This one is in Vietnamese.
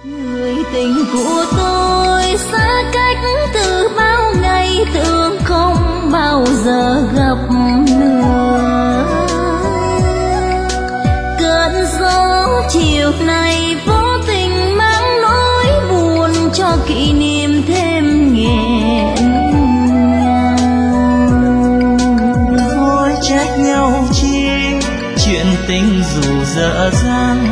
Người tình của tôi xa cách từ bao ngày, tưởng không bao giờ gặp nữa. Cơn gió chiều nay vô tình mang nỗi buồn cho kỷ niệm thêm nghẹn ngào. Thôi trách nhau chi, chuyện tình dù dở dang